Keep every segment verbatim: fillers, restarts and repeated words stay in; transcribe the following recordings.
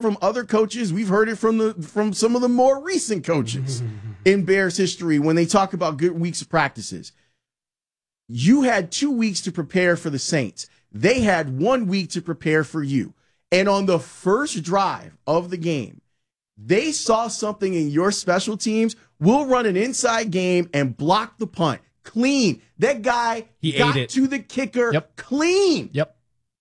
from other coaches. We've heard it from the from some of the more recent coaches in Bears history when they talk about good weeks of practices. You had two weeks to prepare for the Saints. They had one week to prepare for you. And on the first drive of the game, they saw something in your special teams. We'll run an inside game and block the punt. Clean. That guy he got ate it. to the kicker yep. clean. Yep.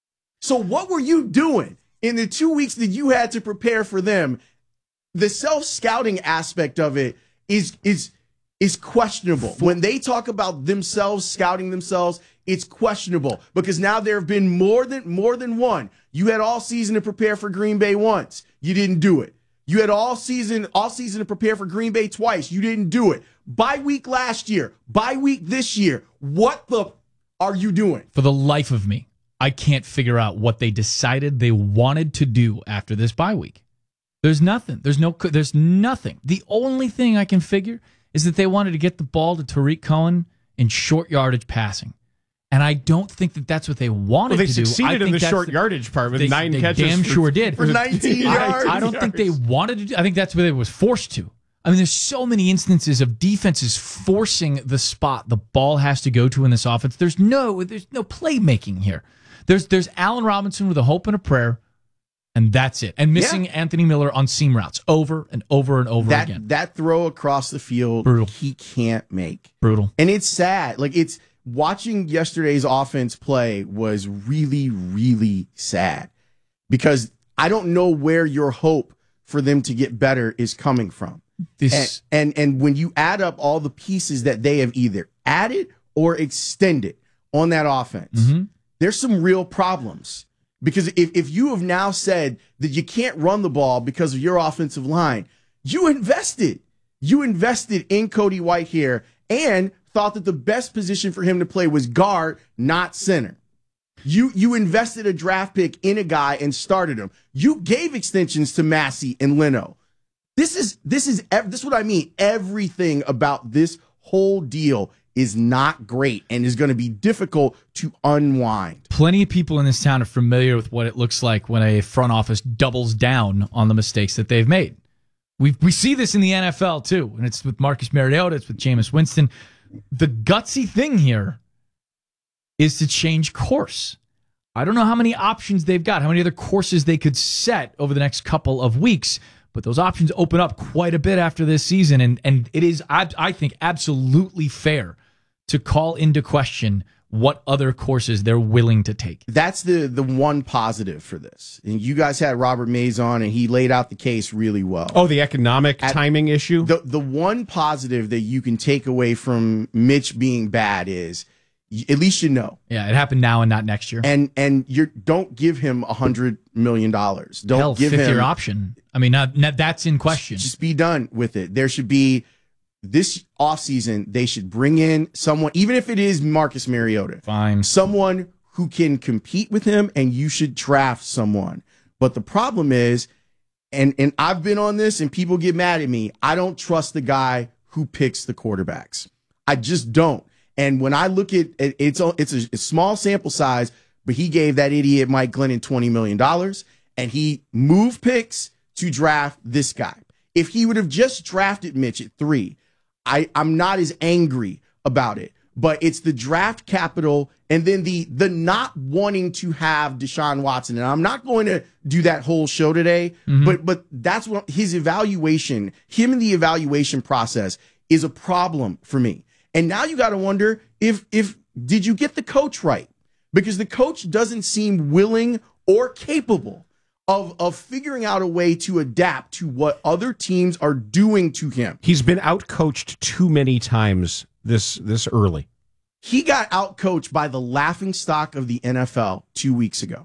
So what were you doing in the two weeks that you had to prepare for them? The self-scouting aspect of it is is is questionable. When they talk about themselves scouting themselves, it's questionable because now there have been more than more than one. You had all season to prepare for Green Bay once. You didn't do it. You had all season all season to prepare for Green Bay twice. You didn't do it. Bye week last year, bye week this year. What the are you doing? For the life of me, I can't figure out what they decided they wanted to do after this bye week. There's nothing. There's no. There's nothing. The only thing I can figure is that they wanted to get the ball to Tariq Cohen in short yardage passing. And I don't think that that's what they wanted well, they to do. They succeeded in the short the, yardage part with they, nine they catches. damn for, sure did. For nineteen yards. I, I don't think they wanted to do I think that's what they was forced to. I mean, there's so many instances of defenses forcing the spot the ball has to go to in this offense. There's no there's no playmaking here. There's there's Allen Robinson with a hope and a prayer, and that's it. And missing yeah. Anthony Miller on seam routes over and over and over that, again. That throw across the field, Brutal. He can't make. Brutal. And it's sad. Like, it's watching yesterday's offense play was really, really sad because I don't know where your hope for them to get better is coming from. This and, and and when you add up all the pieces that they have either added or extended on that offense, mm-hmm. there's some real problems. Because if, if you have now said that you can't run the ball because of your offensive line, you invested. You invested in Cody Whitehair and thought that the best position for him to play was guard, not center. You you invested a draft pick in a guy and started him. You gave extensions to Massey and Leno. This is this is this is what I mean. Everything about this whole deal is not great and is going to be difficult to unwind. Plenty of people in this town are familiar with what it looks like when a front office doubles down on the mistakes that they've made. We we see this in the N F L too, and it's with Marcus Mariota, it's with Jameis Winston. The gutsy thing here is to change course. I don't know how many options they've got, how many other courses they could set over the next couple of weeks, but those options open up quite a bit after this season, and, and it is, I, I think, absolutely fair to call into question what other courses they're willing to take. That's the the one positive for this. And you guys had Robert Mays on, and he laid out the case really well. Oh, the economic At, timing issue? The the one positive that you can take away from Mitch being bad is, at least you know. Yeah, it happened now and not next year. And and you don't give him a hundred million dollars. Don't Hell, give fifth him year option. I mean, not, not, that's in question. Just, just be done with it. There should be this offseason. They should bring in someone, even if it is Marcus Mariota. Fine, someone who can compete with him, and you should draft someone. But the problem is, and and I've been on this, and people get mad at me. I don't trust the guy who picks the quarterbacks. I just don't. And when I look at it, it's a, it's a, a small sample size, but he gave that idiot Mike Glennon twenty million dollars, and he moved picks to draft this guy. If he would have just drafted Mitch at three, I, I'm not as angry about it. But it's the draft capital and then the the not wanting to have Deshaun Watson. And I'm not going to do that whole show today, mm-hmm. but but that's what his evaluation, him and the evaluation process is a problem for me. And now you got to wonder if if did you get the coach right? Because the coach doesn't seem willing or capable of of figuring out a way to adapt to what other teams are doing to him. He's been outcoached too many times this this early. He got outcoached by the laughingstock of the N F L two weeks ago.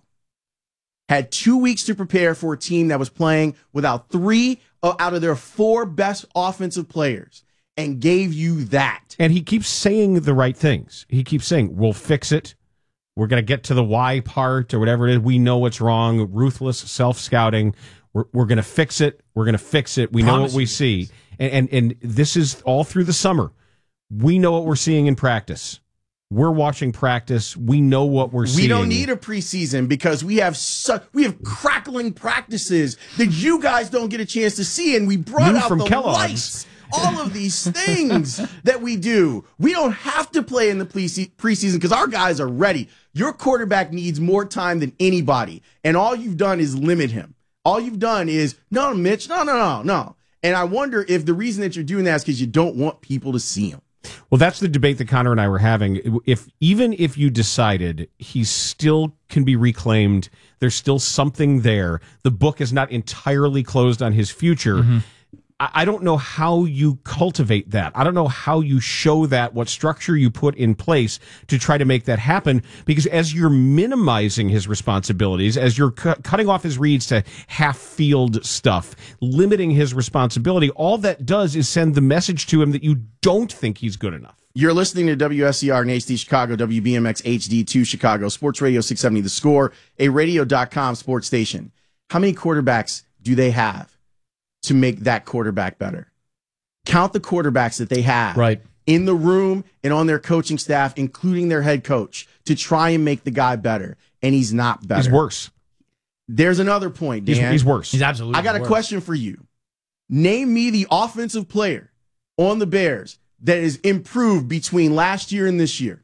Had two weeks to prepare for a team that was playing without three out of their four best offensive players and gave you that. And he keeps saying the right things. He keeps saying, we'll fix it. We're going to get to the why part or whatever it is. We know what's wrong. Ruthless self-scouting. We're, we're going to fix it. We're going to fix it. We Promise know what we see. And, and and this is all through the summer. We know what we're seeing in practice. We're watching practice. We know what we're seeing. We don't need a preseason because we have su- we have crackling practices that you guys don't get a chance to see, and we brought New out from the Kellogg's. lights. All of these things that we do. We don't have to play in the preseason because our guys are ready. Your quarterback needs more time than anybody, and all you've done is limit him. All you've done is, no, Mitch, no, no, no, no. And I wonder if the reason that you're doing that is because you don't want people to see him. Well, that's the debate that Connor and I were having. If even if you decided he still can be reclaimed, there's still something there. The book is not entirely closed on his future. Mm-hmm. I don't know how you cultivate that. I don't know how you show that, what structure you put in place to try to make that happen. Because as you're minimizing his responsibilities, as you're cu- cutting off his reads to half field stuff, limiting his responsibility, all that does is send the message to him that you don't think he's good enough. You're listening to W S C R and H D Chicago, W B M X H D two Chicago, Sports Radio six seventy The Score, a radio dot com sports station. How many quarterbacks do they have to make that quarterback better? Count the quarterbacks that they have right in the room and on their coaching staff, including their head coach, to try and make the guy better. And he's not better. He's worse. There's another point, Dan. He's, he's worse. He's absolutely I got a worse. question for you. Name me the offensive player on the Bears that has improved between last year and this year.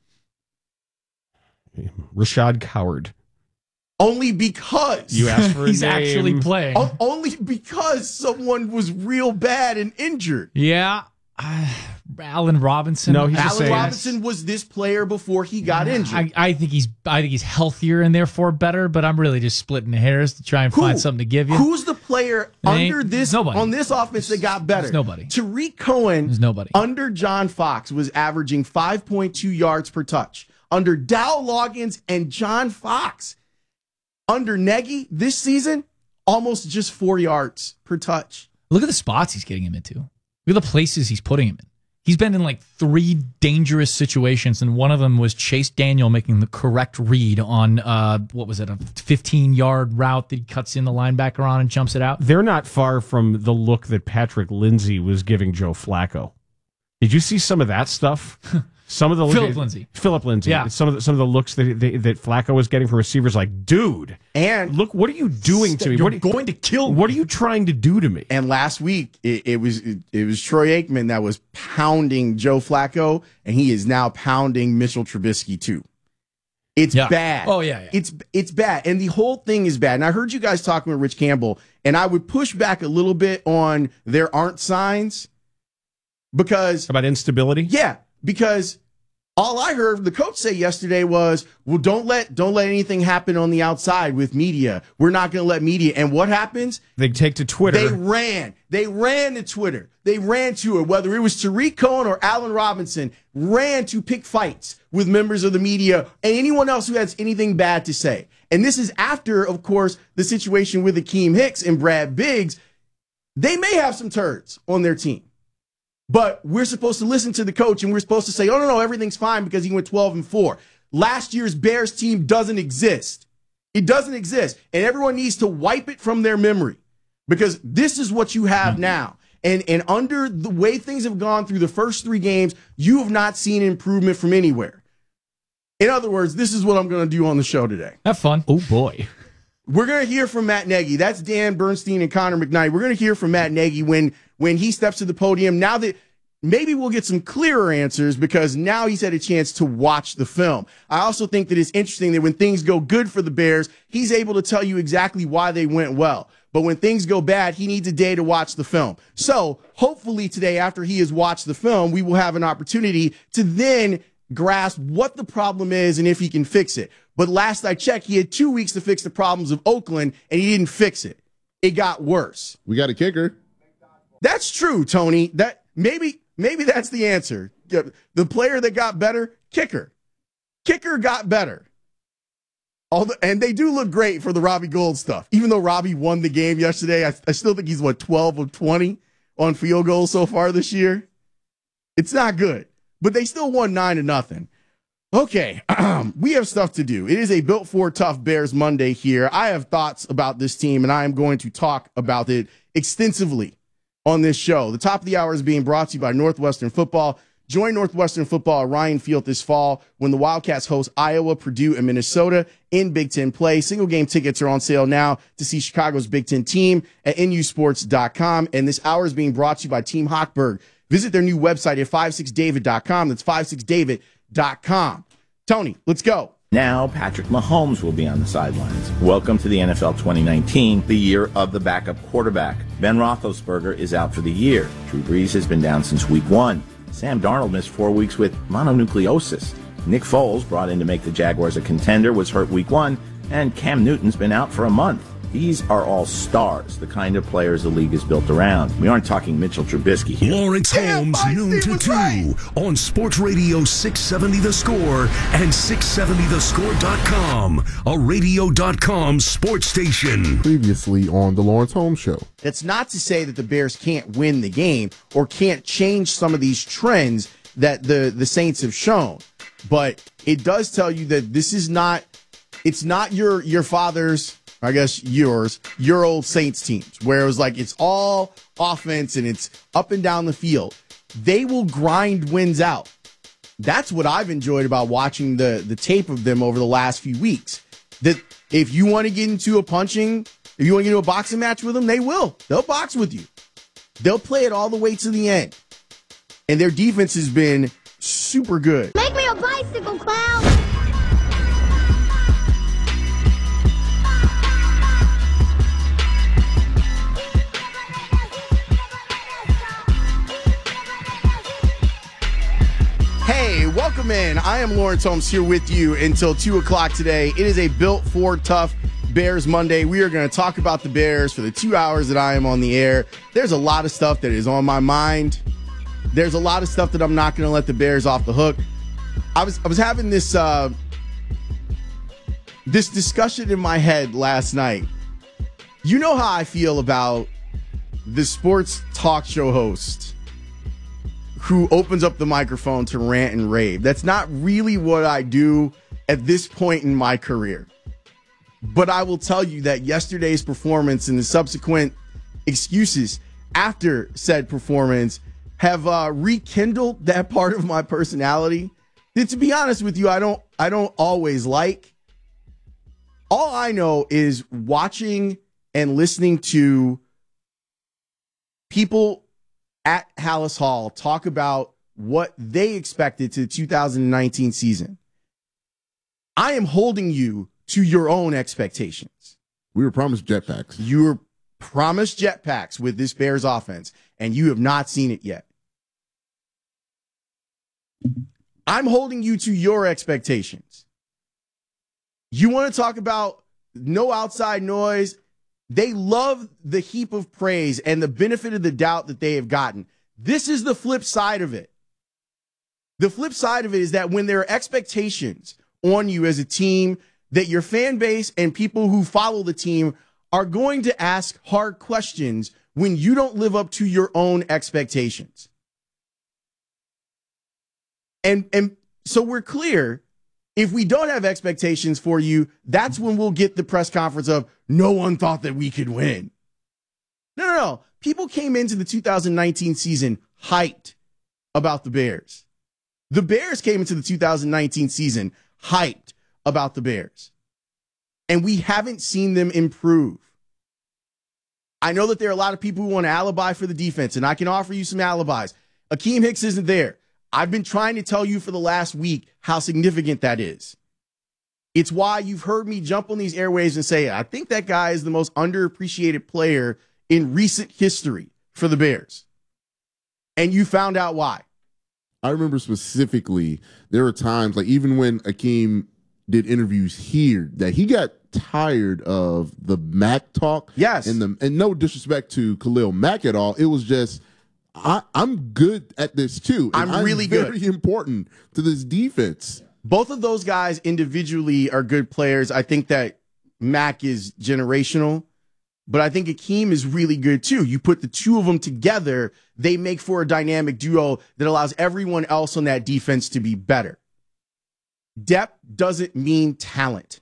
Rashad Coward. Only because you asked for a he's name. actually playing. O- only because someone was real bad and injured. Yeah. Uh, Allen Robinson. No, he's the Allen same. Robinson was this player before he got injured. I, I think he's I think he's healthier and therefore better, but I'm really just splitting hairs to try and Who? find something to give you. Who's the player It ain't- under this nobody. on this offense that got better? There's nobody. Tariq Cohen There's nobody. under John Fox was averaging five point two yards per touch. Under Dow Loggins and John Fox, under Nagy this season, almost just four yards per touch. Look at the spots he's getting him into. Look at the places he's putting him in. He's been in like three dangerous situations, and one of them was Chase Daniel making the correct read on, uh, what was it, a fifteen-yard route that he cuts in the linebacker on and jumps it out. They're not far from the look that Patrick Lindsay was giving Joe Flacco. Did you see some of that stuff? Some of the Philip Lindsay. Philip Lindsay. Yeah. Some of the, some of the looks that they, that Flacco was getting from receivers, like, dude, And look, what are you doing to me? You're What are, going to kill me. what are you trying to do to me? And last week, it, it was it, it was Troy Aikman that was pounding Joe Flacco, and he is now pounding Mitchell Trubisky too. It's Yeah. bad. Oh, yeah, yeah. It's it's bad, and the whole thing is bad. And I heard you guys talking with Rich Campbell, and I would push back a little bit on there aren't signs because About instability? yeah, because all I heard the coach say yesterday was, well, don't let don't let anything happen on the outside with media. We're not going to let media. And what happens? They take to Twitter. They ran. They ran to Twitter. They ran to it, whether it was Tariq Cohen or Allen Robinson, ran to pick fights with members of the media and anyone else who has anything bad to say. And this is after, of course, the situation with Akeem Hicks and Brad Biggs. They may have some turds on their team. But we're supposed to listen to the coach, and we're supposed to say, oh, no, no, everything's fine because he went twelve and four. Last year's Bears team doesn't exist. It doesn't exist. And everyone needs to wipe it from their memory because this is what you have mm-hmm. now. And, and under the way things have gone through the first three games, you have not seen improvement from anywhere. In other words, this is what I'm going to do on the show today. Have fun. Oh, boy. We're going to hear from Matt Nagy. That's Dan Bernstein and Connor McKnight. We're going to hear from Matt Nagy when, when he steps to the podium. Now that maybe we'll get some clearer answers because now he's had a chance to watch the film. I also think that it's interesting that when things go good for the Bears, he's able to tell you exactly why they went well. But when things go bad, he needs a day to watch the film. So hopefully today, after he has watched the film, we will have an opportunity to then grasp what the problem is and if he can fix it. But last I checked, he had two weeks to fix the problems of Oakland, and he didn't fix it. It got worse. We got a kicker. That's true, Tony. That maybe maybe that's the answer. The player that got better, kicker. Kicker got better. Although, and they do look great for the Robbie Gould stuff. Even though Robbie won the game yesterday, I, I still think he's, what, twelve of twenty on field goals so far this year? It's not good. But they still won nine to nothing. Okay, we have stuff to do. It is a Built for Tough Bears Monday here. I have thoughts about this team, and I am going to talk about it extensively on this show. The top of the hour is being brought to you by Northwestern Football. Join Northwestern football at Ryan Field this fall when the Wildcats host Iowa, Purdue, and Minnesota in Big Ten play. Single game tickets are on sale now to see Chicago's Big Ten team at N U sports dot com. And this hour is being brought to you by Team Hochberg. Visit their new website at five six david dot com. That's five six david dot com. Tony, let's go. Now, Patrick Mahomes will be on the sidelines. Welcome to the N F L twenty nineteen, the year of the backup quarterback. Ben Roethlisberger is out for the year. Drew Brees has been down since week one. Sam Darnold missed four weeks with mononucleosis. Nick Foles, brought in to make the Jaguars a contender, was hurt week one. And Cam Newton's been out for a month. These are all stars, the kind of players the league is built around. We aren't talking Mitchell Trubisky here. Lawrence Holmes, Damn, noon to two, right. on Sports Radio six seventy The Score and six seventy the score dot com, a radio dot com sports station. Previously on the Lawrence Holmes Show. That's not to say that the Bears can't win the game or can't change some of these trends that the, the Saints have shown. But it does tell you that this is not, it's not your, your father's, I guess yours, your old Saints teams, where it was like it's all offense and it's up and down the field. They will grind wins out. That's what I've enjoyed about watching the, the tape of them over the last few weeks. That if you want to get into a punching, if you want to get into a boxing match with them, they will. They'll box with you. They'll play it all the way to the end. And their defense has been super good. Make me a bicycle clown! Hey, welcome in. I am Lawrence Holmes here with you until two o'clock today. It is a Built for Tough Bears Monday. We are going to talk about the Bears for the two hours that I am on the air. There's a lot of stuff that is on my mind. There's a lot of stuff that I'm not going to let the Bears off the hook. I was I was having this uh, this discussion in my head last night. You know how I feel about the sports talk show host who opens up the microphone to rant and rave. That's not really what I do at this point in my career. But I will tell you that yesterday's performance and the subsequent excuses after said performance have uh, rekindled that part of my personality that, to be honest with you, I don't I don't always like. All I know is watching and listening to people at Hallis Hall talk about what they expected to the two thousand nineteen season. I am holding you to your own expectations. We were promised jetpacks. You were promised jetpacks with this Bears offense, and you have not seen it yet. I'm holding you to your expectations. You want to talk about no outside noise? They love the heap of praise and the benefit of the doubt that they have gotten. This is the flip side of it. The flip side of it is that when there are expectations on you as a team, that your fan base and people who follow the team are going to ask hard questions when you don't live up to your own expectations. And, and so we're clear. If we don't have expectations for you, that's when we'll get the press conference of no one thought that we could win. No, no, no. People came into the two thousand nineteen season hyped about the Bears. The Bears came into the two thousand nineteen season hyped about the Bears. And we haven't seen them improve. I know that there are a lot of people who want an alibi for the defense, and I can offer you some alibis. Akeem Hicks isn't there. I've been trying to tell you for the last week how significant that is. It's why you've heard me jump on these airwaves and say, I think that guy is the most underappreciated player in recent history for the Bears. And you found out why. I remember specifically, there were times, like even when Akeem did interviews here, that he got tired of the Mac talk. Yes. And, the, and no disrespect to Khalil Mack at all. It was just, I, I'm good at this too. And I'm really good. Very important to this defense. Both of those guys individually are good players. I think that Mac is generational, but I think Akeem is really good too. You put the two of them together, they make for a dynamic duo that allows everyone else on that defense to be better. Depth doesn't mean talent.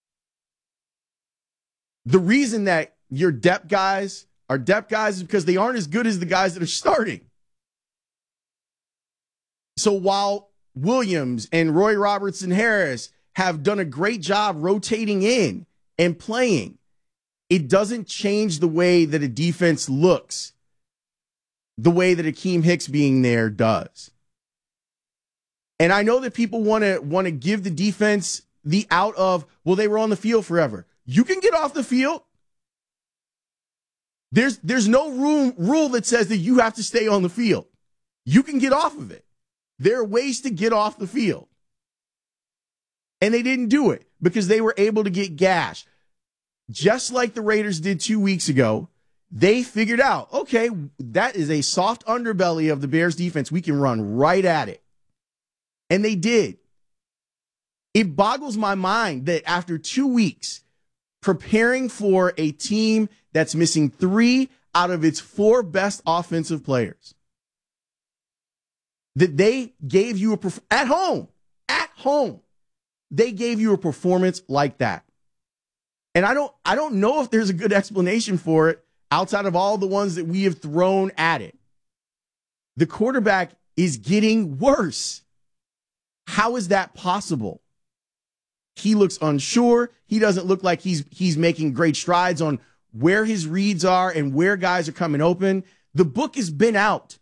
The reason that your depth guys are depth guys is because they aren't as good as the guys that are starting. So while Williams and Roy Robertson Harris have done a great job rotating in and playing, it doesn't change the way that a defense looks the way that Akeem Hicks being there does. And I know that people want to want to give the defense the out of, well, they were on the field forever. You can get off the field. There's there's no room, rule that says that you have to stay on the field. You can get off of it. There are ways to get off the field. And they didn't do it because they were able to get gashed. Just like the Raiders did two weeks ago, they figured out, okay, that is a soft underbelly of the Bears defense. We can run right at it. And they did. It boggles my mind that after two weeks preparing for a team that's missing three out of its four best offensive players, that they gave you a perf- at home, at home, they gave you a performance like that. And I don't, I don't know if there's a good explanation for it outside of all the ones that we have thrown at it. The quarterback is getting worse. How is that possible? He looks unsure. He doesn't look like he's he's making great strides on where his reads are and where guys are coming open. The book has been out.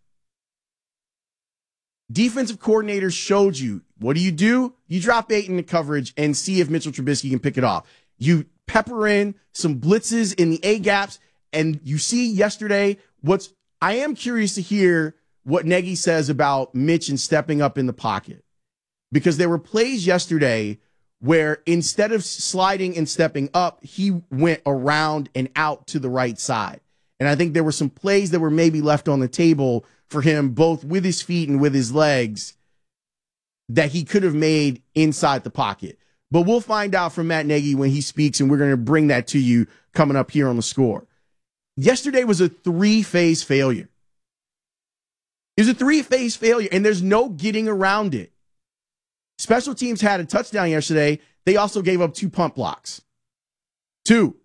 Defensive coordinators showed you. What do you do? You drop eight in the coverage and see if Mitchell Trubisky can pick it off. You pepper in some blitzes in the A gaps, and you see yesterday what's. I am curious to hear what Nagy says about Mitch and stepping up in the pocket, because there were plays yesterday where instead of sliding and stepping up, he went around and out to the right side. And I think there were some plays that were maybe left on the table for him, both with his feet and with his legs, that he could have made inside the pocket. But we'll find out from Matt Nagy when he speaks, and we're going to bring that to you coming up here on The Score. Yesterday was a three-phase failure. It was a three-phase failure, and there's no getting around it. Special teams had a touchdown yesterday. They also gave up two punt blocks. Two.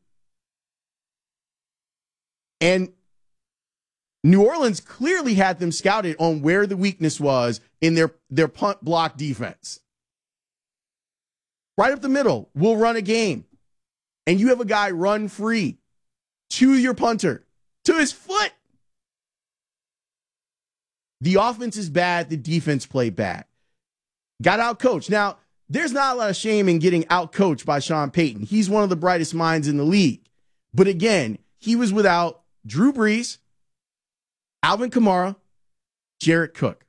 And New Orleans clearly had them scouted on where the weakness was in their, their punt block defense. Right up the middle, we'll run a game. And you have a guy run free to your punter, to his foot. The offense is bad. The defense played bad. Got out-coached. Now, there's not a lot of shame in getting out-coached by Sean Payton. He's one of the brightest minds in the league. But again, he was without Drew Brees, Alvin Kamara, Jared Cook.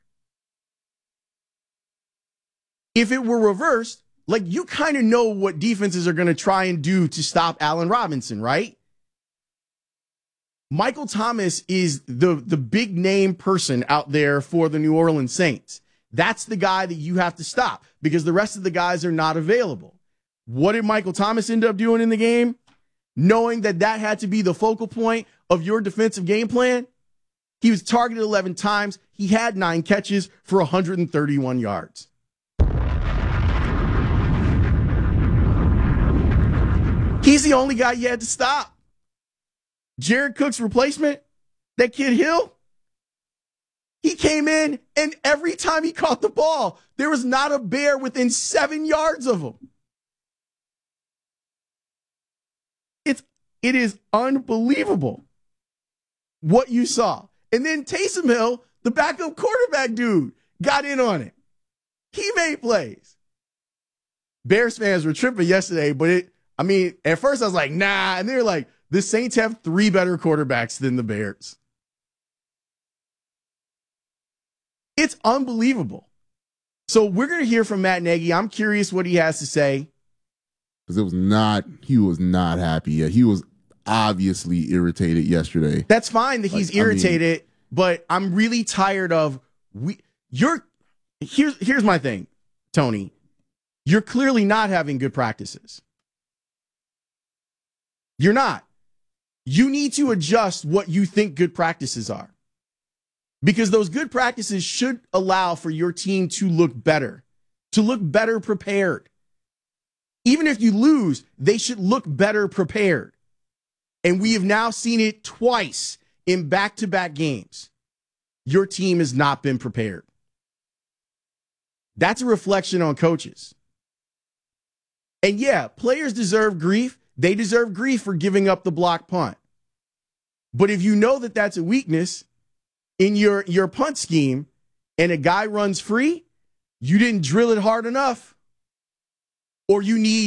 If it were reversed, like, you kind of know what defenses are going to try and do to stop Allen Robinson, right? Michael Thomas is the, the big name person out there for the New Orleans Saints. That's the guy that you have to stop because the rest of the guys are not available. What did Michael Thomas end up doing in the game? Knowing that that had to be the focal point of your defensive game plan, he was targeted eleven times. He had nine catches for one hundred thirty-one yards. He's the only guy you had to stop. Jared Cook's replacement, that kid Hill, he came in, and every time he caught the ball, there was not a Bear within seven yards of him. It's, it is unbelievable what you saw. And then Taysom Hill, the backup quarterback dude, got in on it. He made plays. Bears fans were tripping yesterday, but it, I mean, at first I was like, nah. And they were like, the Saints have three better quarterbacks than the Bears. It's unbelievable. So we're going to hear from Matt Nagy. I'm curious what he has to say. Because it was not, he was not happy. He was obviously irritated yesterday. That's fine that Like, he's irritated, I mean, but I'm really tired of, we, you're, here's, here's my thing, Tony. You're clearly not having good practices. You're not. You need to adjust what you think good practices are. Because those good practices should allow for your team to look better, to look better prepared. Even if you lose, they should look better prepared. And we have now seen it twice in back-to-back games. Your team has not been prepared. That's a reflection on coaches. And yeah, players deserve grief. They deserve grief for giving up the block punt. But if you know that that's a weakness in your, your punt scheme and a guy runs free, you didn't drill it hard enough, or you need